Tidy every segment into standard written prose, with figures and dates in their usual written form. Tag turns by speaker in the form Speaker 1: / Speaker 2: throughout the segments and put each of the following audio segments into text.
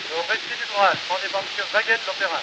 Speaker 1: Le récit du Graal, rendez par M. Vaguet de l'Opéra.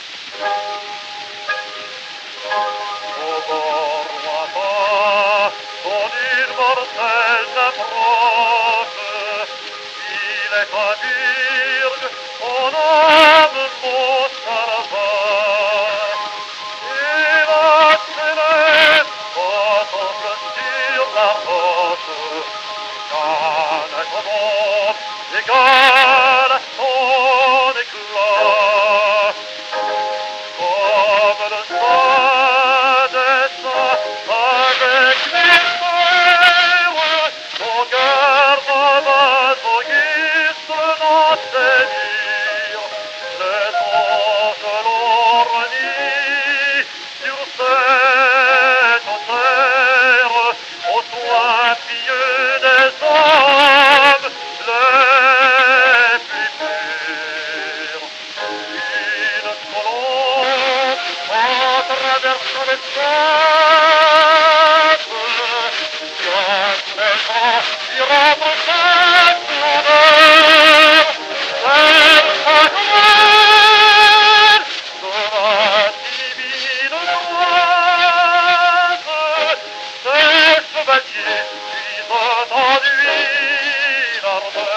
Speaker 1: Au bord lointain, son île mortelle approche. Il est un dirge, son âme monte à la vache. Il accélère, retombe sur la roche. Canne commande, égale à son éclat. Comme le sang descend avec les fers, son cœur va voguiste dans ses dires. Les anges l'ont remis sur cette terre, aux soins pieux des hommes les plus purs. Une colombe en traversant les steppes, bien les gens y rendent cette grandeur. Elle s'accroche de la divine grâce, ces chevaliers puisent en lui l'ardeur.